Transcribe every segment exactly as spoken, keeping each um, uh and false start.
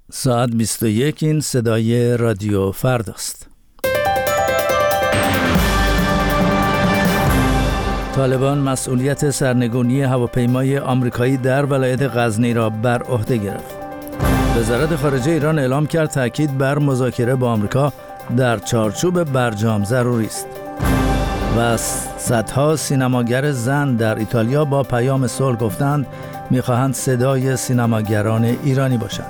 ساعت بیست و یک. این صدای رادیو فرداست. طالبان مسئولیت سرنگونی هواپیمای آمریکایی در ولایت غزنی را بر عهده گرفت. وزارت خارجه ایران اعلام کرد تاکید بر مذاکره با آمریکا در چارچوب برجام ضروری است. و صدها سینماگر زن در ایتالیا با پیام صلح گفتند می‌خواهند صدای سینماگران ایرانی باشند.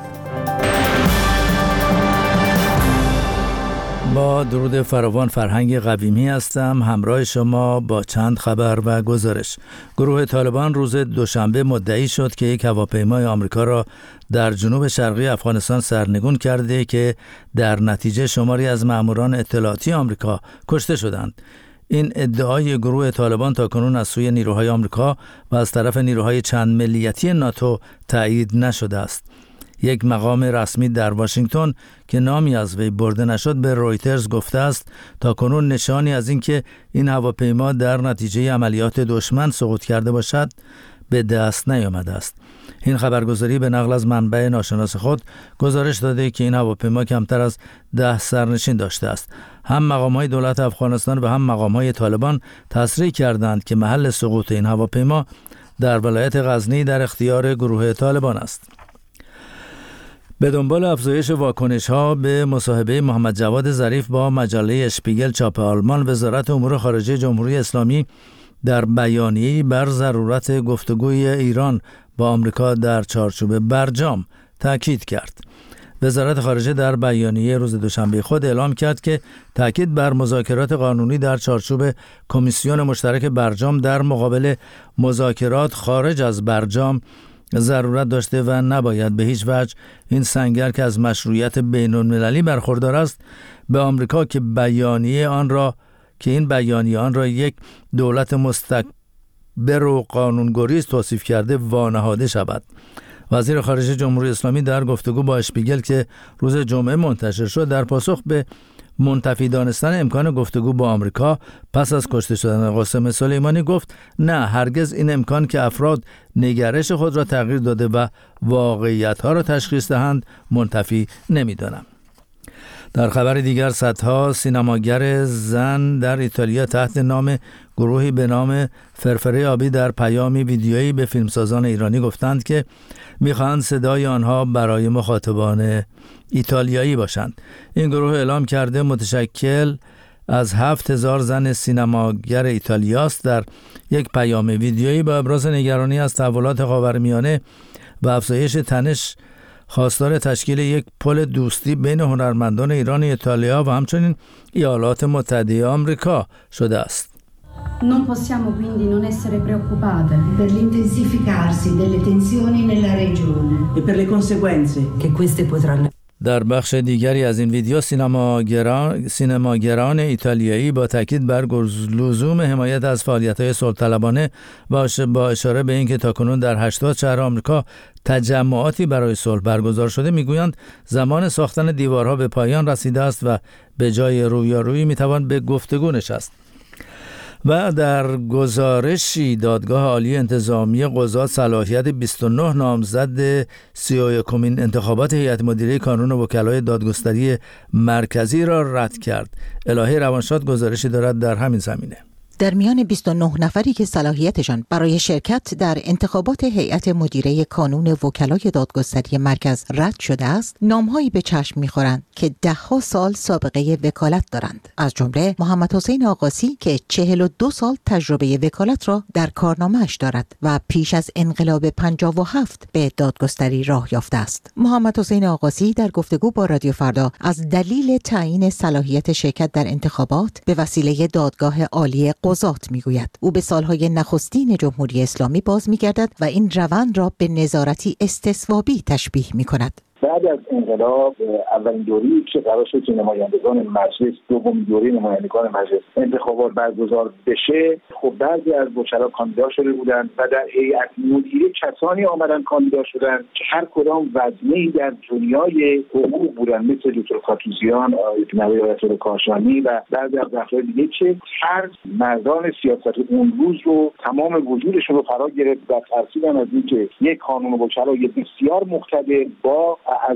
با درود فراوان، فرهنگ قویمی هستم، همراه شما با چند خبر و گزارش. گروه طالبان روز دوشنبه مدعی شد که یک هواپیمای آمریکا را در جنوب شرقی افغانستان سرنگون کرده که در نتیجه شماری از ماموران اطلاعاتی آمریکا کشته شدند. این ادعای گروه طالبان تاکنون از سوی نیروهای آمریکا و از طرف نیروهای چند ملیتی ناتو تایید نشده است. یک مقام رسمی در واشنگتن که نامی از وی برده نشد به رویترز گفته است تاکنون نشانی از اینکه این هواپیما در نتیجه عملیات دشمن سقوط کرده باشد به دست نیامده است. این خبرگزاری به نقل از منبع ناشناس خود گزارش داده که این هواپیما کمتر از ده سرنشین داشته است. هم مقام‌های دولت افغانستان و هم مقام‌های طالبان تصریح کردند که محل سقوط این هواپیما در ولایت غزنی در اختیار گروه طالبان است. به دنبال افزایش واکنش‌ها به مصاحبه محمد جواد ظریف با مجله اشپیگل چاپ آلمان، وزارت امور خارجه جمهوری اسلامی در بیانیه‌ای بر ضرورت گفتگوی ایران با آمریکا در چارچوب برجام تاکید کرد. وزارت خارجه در بیانیه روز دوشنبه خود اعلام کرد که تاکید بر مذاکرات قانونی در چارچوب کمیسیون مشترک برجام در مقابل مذاکرات خارج از برجام ضرورت داشته و نباید به هیچ وجه این سنگر که از مشروعیت بین‌المللی برخوردار است به آمریکا که بیانیه آن را که این بیانیه آن را یک دولت مستکبر و قانونگریز توصیف کرده وانهاده شود. وزیر خارجه جمهوری اسلامی در گفتگو با اشپیگل که روز جمعه منتشر شد در پاسخ به منتفی دانستن امکان گفتگو با آمریکا پس از کشته شدن قاسم سلیمانی گفت نه، هرگز این امکان که افراد نگرش خود را تغییر داده و واقعیت‌ها را تشخیص دهند منتفی نمی‌دانم. در خبر دیگر، صدها سینماگر زن در ایتالیا تحت نام گروهی به نام فرفره آبی در پیامی ویدیویی به فیلمسازان ایرانی گفتند که می‌خواهند صدای آنها برای مخاطبان ایتالیایی باشند. این گروه اعلام کرده متشکل از هفت هزار زن سینماگر ایتالیاست. در یک پیام ویدیویی با ابراز نگرانی از تحولات خاورمیانه و افزایش تنش خواستار تشکیل یک پل دوستی بین هنرمندان ایران و ایتالیا و همچنین ایالات متحده آمریکا شده است. Non possiamo quindi non essere preoccupate per l'intensificarsi delle tensioni nella regione e per le conseguenze che queste potranno. در بخش دیگری از این ویدیو سینماگران سینماگران ایتالیایی با تاکید بر لزوم حمایت از فعالیت‌های صلح‌طلبانه با اشاره به اینکه تاکنون در هشتاد شهر آمریکا تجمعاتی برای صلح برگزار شده میگویند زمان ساختن دیوارها به پایان رسیده است و به جای رویارویی میتوان به گفتگو نشست. و در گزارشی دادگاه عالی انتظامی قضات صلاحیت بیست و نه نامزد سی و یکمین انتخابات هیئت مدیره کانون وکلای دادگستری مرکزی را رد کرد. الهه روانشاد گزارشی دارد در همین زمینه. در میان بیست و نه نفری که صلاحیتشان برای شرکت در انتخابات هیئت مدیره کانون وکلای دادگستری مرکز رد شده است، نام‌هایی به چشم می‌خورند که ده‌ها سال سابقه وکالت دارند. از جمله محمد حسین آقاسی که چهل و دو سال تجربه وکالت را در کارنامه‌اش دارد و پیش از انقلاب پنجاه و هفت به دادگستری راه یافته است. محمد حسین آقاسی در گفتگو با رادیو فردا از دلیل تعیین صلاحیت شرکت در انتخابات به وسیله دادگاه عالی قضات میگوید. او به سالهای نخستین جمهوری اسلامی باز میگردد و این روند را به نظارتی استثوابی تشبیه میکند. بعد از انقلاب اولین دوره‌ای که قرار شد که نمایندگان مجلس دومین دوره نمایندگان مجلس انتخابات برگزار بشه، خب بعضی از وکلا کاندیدا شده بودند و در هیئت مدیره کسانی آمدن کاندیدا شدند که هر کدام وزنه‌ای در دنیای حقوق بودند، مثل دکتر کاتوزیان، نوید آیت‌الله کاشانی و بعضی از افراد دیگه که هر مردان سیاست اون روز رو تمام وجودشون رو فرا گرفت و ترسیدن از اینکه یک کانون وکلای بسیار مقتدر با از